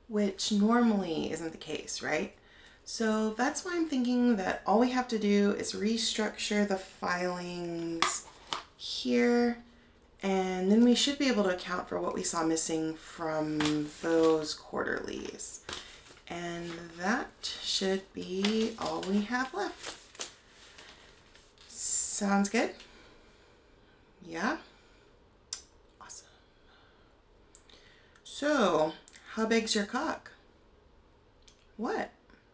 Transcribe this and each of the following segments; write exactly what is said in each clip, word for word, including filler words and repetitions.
which normally isn't the case, right? So that's why I'm thinking that all we have to do is restructure the filings here, and then we should be able to account for what we saw missing from those quarterlies. And that should be all we have left. Sounds good? Yeah? Awesome. So, how big's your cock? What?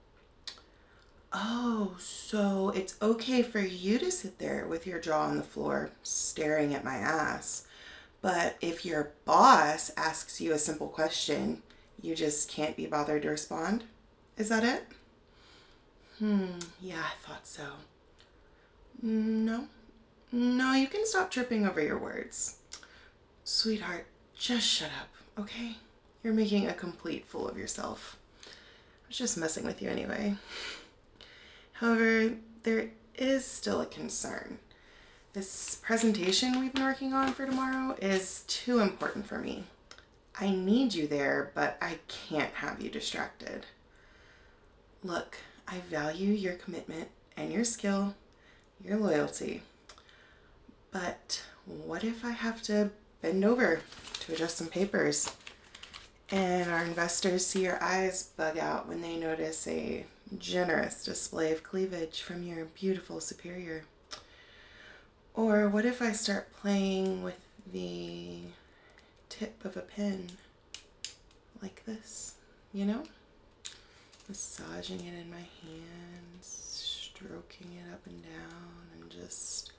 Oh, so it's okay for you to sit there with your jaw on the floor staring at my ass. But if your boss asks you a simple question, you just can't be bothered to respond? Is that it? Hmm, yeah, I thought so. No. No, you can stop tripping over your words. Sweetheart, just shut up, okay? You're making a complete fool of yourself. I was just messing with you anyway. However, there is still a concern. This presentation we've been working on for tomorrow is too important for me. I need you there, but I can't have you distracted. Look, I value your commitment and your skill, your loyalty. But what if I have to bend over to adjust some papers and our investors see your eyes bug out when they notice a generous display of cleavage from your beautiful superior? Or what if I start playing with the tip of a pen like this, you know? Massaging it in my hands, stroking it up and down, and just,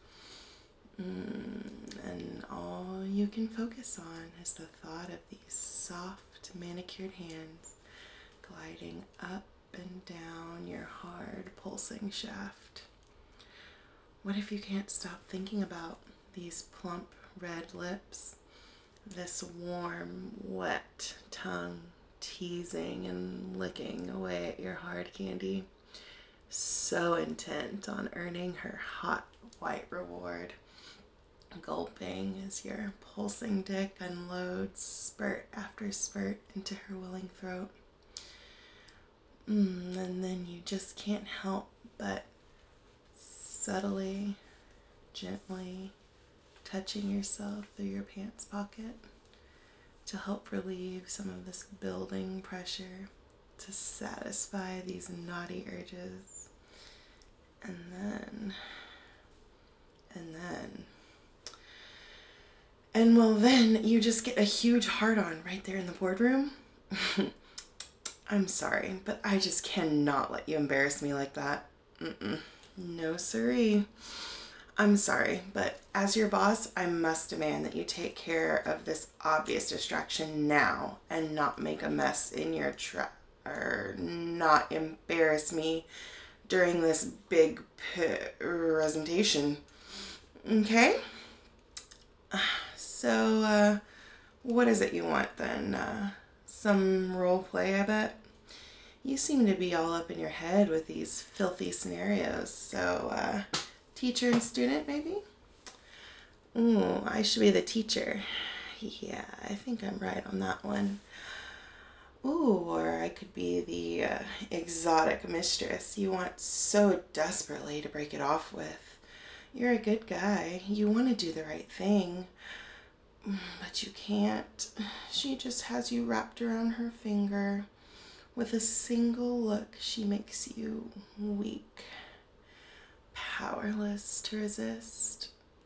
mm, and all you can focus on is the thought of these soft manicured hands gliding up and down your hard pulsing shaft. What if you can't stop thinking about these plump red lips, this warm, wet tongue teasing and licking away at your hard candy, so intent on earning her hot white reward, gulping as your pulsing dick unloads spurt after spurt into her willing throat. Mm, and then you just can't help but subtly, gently touching yourself through your pants pocket to help relieve some of this building pressure, to satisfy these naughty urges. And then, and then, and well, then you just get a huge hard on right there in the boardroom. I'm sorry, but I just cannot let you embarrass me like that. Mm-mm. No, siree. I'm sorry, but as your boss, I must demand that you take care of this obvious distraction now and not make a mess in your truck, or not embarrass me during this big presentation. Okay? So, uh, what is it you want then? Uh, some role play, I bet? You seem to be all up in your head with these filthy scenarios. So, uh, teacher and student, maybe? Ooh, I should be the teacher. Yeah, I think I'm right on that one. Ooh, or I could be the uh, exotic mistress you want so desperately to break it off with. You're a good guy. You want to do the right thing. But you can't. She just has you wrapped around her finger. With a single look, she makes you weak, powerless to resist.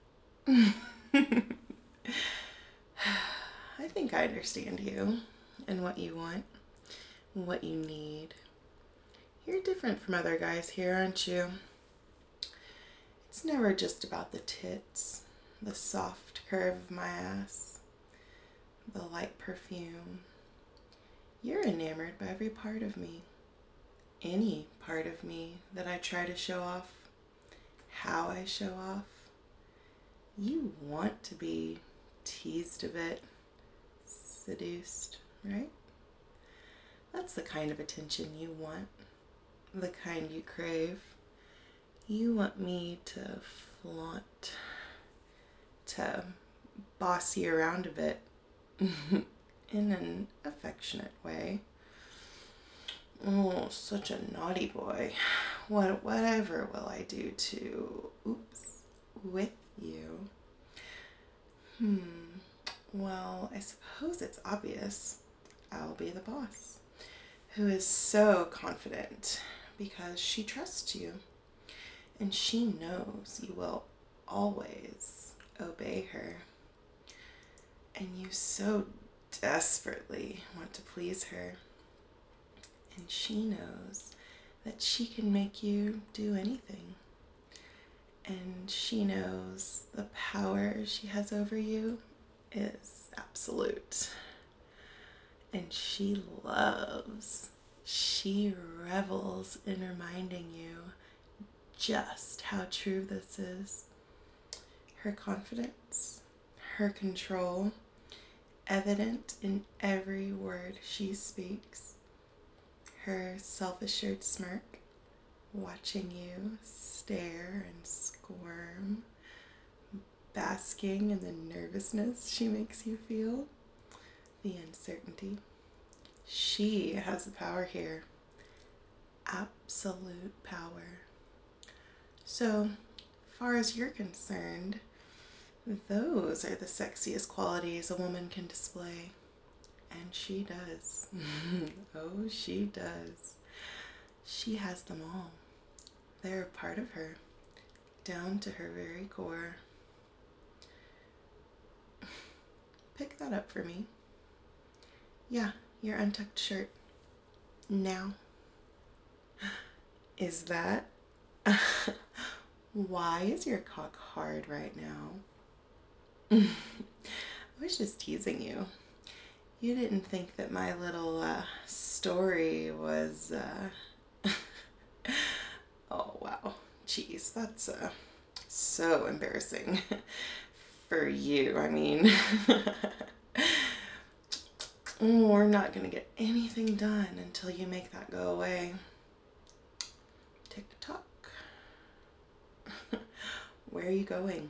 I think I understand you and what you want, what you need. You're different from other guys here, aren't you? It's never just about the tits, the soft curve of my ass, the light perfume. You're enamored by every part of me. Any part of me that I try to show off, how I show off. You want to be teased a bit, seduced, right? That's the kind of attention you want, the kind you crave. You want me to flaunt, to boss you around a bit in an affectionate way. Oh, such a naughty boy. What, whatever will I do to, oops, with you? Hmm. Well, I suppose it's obvious. I'll be the boss, who is so confident because she trusts you and she knows you will always obey her. And you so desperately want to please her. And she knows that she can make you do anything. And she knows the power she has over you is absolute. And she loves, she revels in reminding you just how true this is. Her confidence, her control, evident in every word she speaks. Her self-assured smirk, watching you stare and squirm, basking in the nervousness she makes you feel, the uncertainty. She has the power here. Absolute power. So, far as you're concerned, those are the sexiest qualities a woman can display. And she does. Oh, she does. She has them all. They're a part of her, down to her very core. Pick that up for me. Yeah, your untucked shirt. Now. Is that? Why is your cock hard right now? I was just teasing you. You didn't think that my little uh, story was, uh... oh, wow. Jeez, that's uh, so embarrassing for you. I mean, we're not going to get anything done until you make that go away. Tick-tock. Where are you going?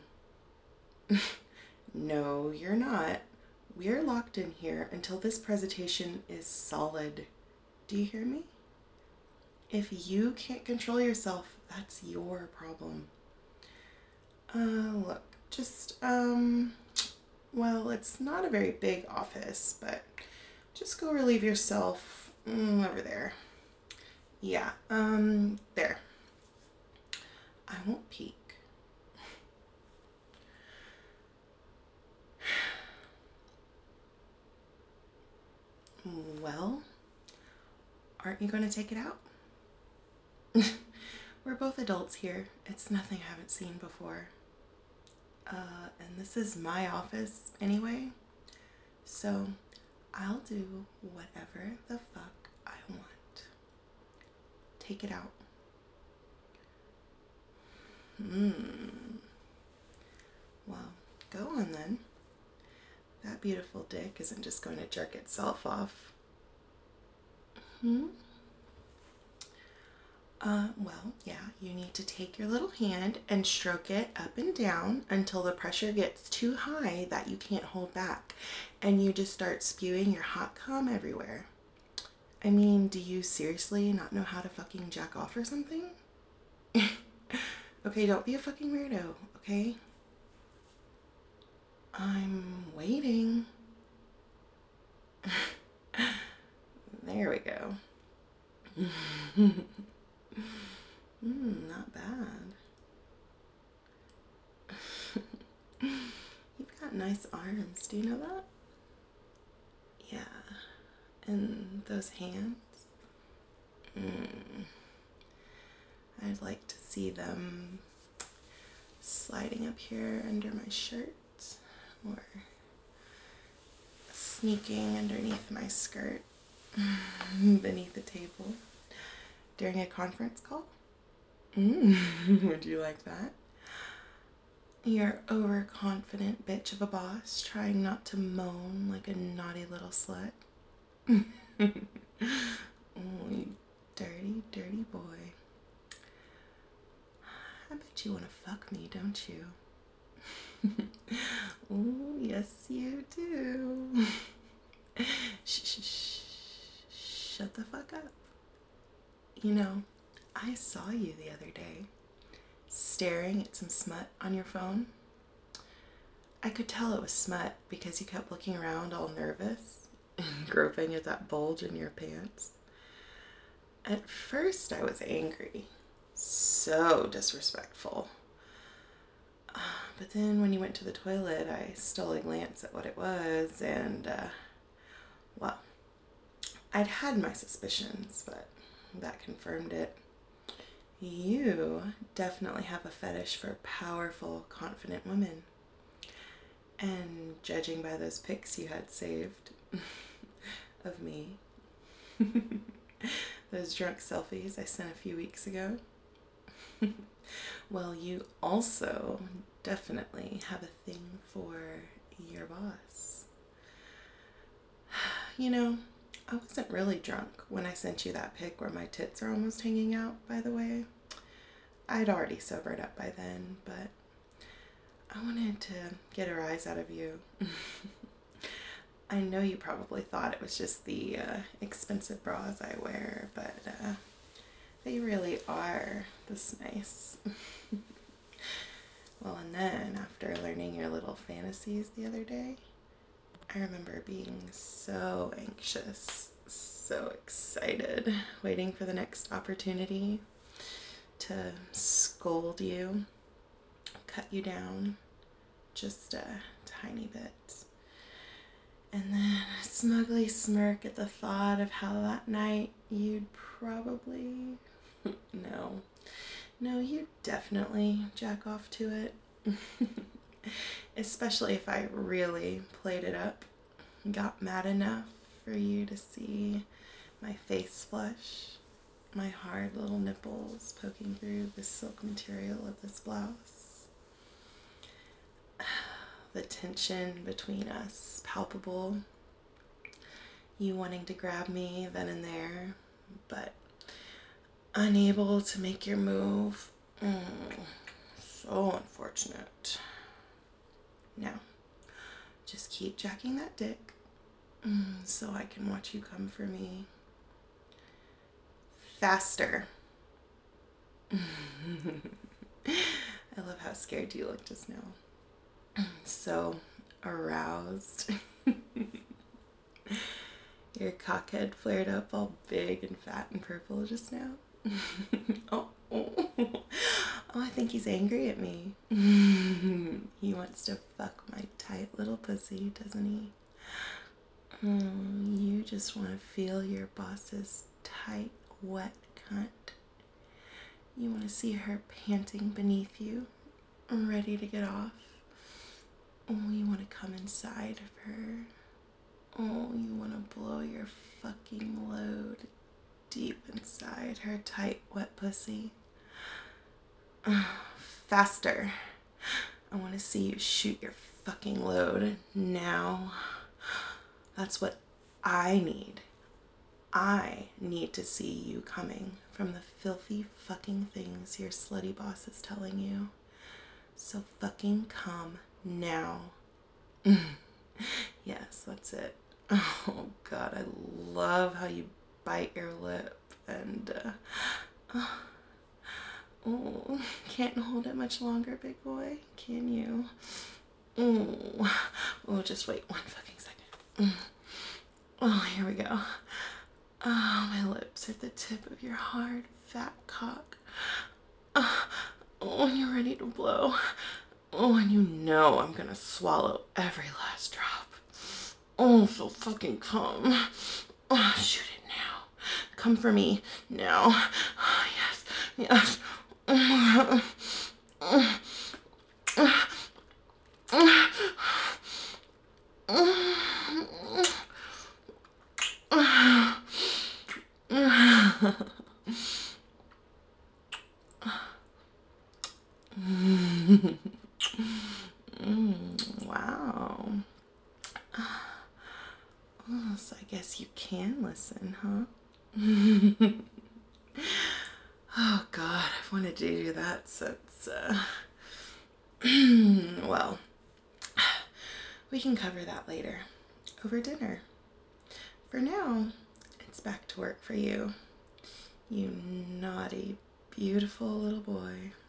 No, you're not. We're locked in here until this presentation is solid. Do you hear me? If you can't control yourself, that's your problem. Uh, look, just, um, well, it's not a very big office, but just go relieve yourself mm, over there. Yeah, um, there. I won't peek. Well, aren't you going to take it out? We're both adults here. It's nothing I haven't seen before. Uh, and this is my office anyway, so I'll do whatever the fuck I want. Take it out. Hmm. Well, go on then. That beautiful dick isn't just going to jerk itself off. Hmm? Uh, well, yeah, you need to take your little hand and stroke it up and down until the pressure gets too high that you can't hold back. And you just start spewing your hot cum everywhere. I mean, do you seriously not know how to fucking jack off or something? Okay, don't be a fucking weirdo, okay? I'm waiting. There we go. Mm, not bad. You've got nice arms. Do you know that? Yeah. And those hands. Mm. I'd like to see them sliding up here under my shirt or sneaking underneath my skirt beneath the table during a conference call. Mm. Would you like that? You're overconfident bitch of a boss trying not to moan like a naughty little slut. Oh, you dirty, dirty boy. I bet you want to fuck me, don't you? Oh, yes you do. Shh, shh, shh. Shut the fuck up. You know, I saw you the other day staring at some smut on your phone. I could tell it was smut because you kept looking around all nervous and groping at that bulge in your pants. At first, I was angry. So disrespectful. But then when you went to the toilet, I stole a glance at what it was, and, uh, well, I'd had my suspicions, but that confirmed it. You definitely have a fetish for powerful, confident women. And judging by those pics you had saved of me, those drunk selfies I sent a few weeks ago, well, you also definitely have a thing for your boss. You know, I wasn't really drunk when I sent you that pic where my tits are almost hanging out, by the way. I'd already sobered up by then, but I wanted to get a rise out of you. I know you probably thought it was just the uh, expensive bras I wear, but uh, they really are this nice. Well, and then after learning your little fantasies the other day, I remember being so anxious, so excited, waiting for the next opportunity to scold you, cut you down just a tiny bit. And then a smugly smirk at the thought of how that night you'd probably, no, no, you'd definitely jack off to it. Especially if I really played it up, got mad enough for you to see my face flush, my hard little nipples poking through the silk material of this blouse. The tension between us palpable. You wanting to grab me then and there, but unable to make your move. Mm, so unfortunate. Now, just keep jacking that dick mm, so I can watch you come for me. Faster. I love how scared you looked just now. So aroused. Your cockhead flared up all big and fat and purple just now. oh, oh. oh, I think he's angry at me. He wants to fuck my tight little pussy, doesn't he? Oh, you just want to feel your boss's tight, wet cunt. You want to see her panting beneath you, ready to get off. Oh, you want to come inside of her. Oh, you want to blow your fucking load deep inside her tight, wet pussy. Faster. I want to see you shoot your fucking load now. That's what I need. I need to see you coming from the filthy fucking things your slutty boss is telling you. So fucking come now. Yes, that's it. Oh God, I love how you bite your lip and uh, oh, can't hold it much longer, big boy, can you? Oh, oh, just wait one fucking second. Oh, here we go. Oh, my lips are at the tip of your hard, fat cock. Oh, when you're ready to blow. Oh, and you know I'm gonna swallow every last drop. Oh, so fucking come. Oh, shoot it now. Come for me now. Oh, yes, yes. mm, wow. Oh, so I guess you can listen, huh? Oh God, I've wanted to do that since, uh, well, we can cover that later, over dinner. For now, it's back to work for you. You naughty, beautiful little boy.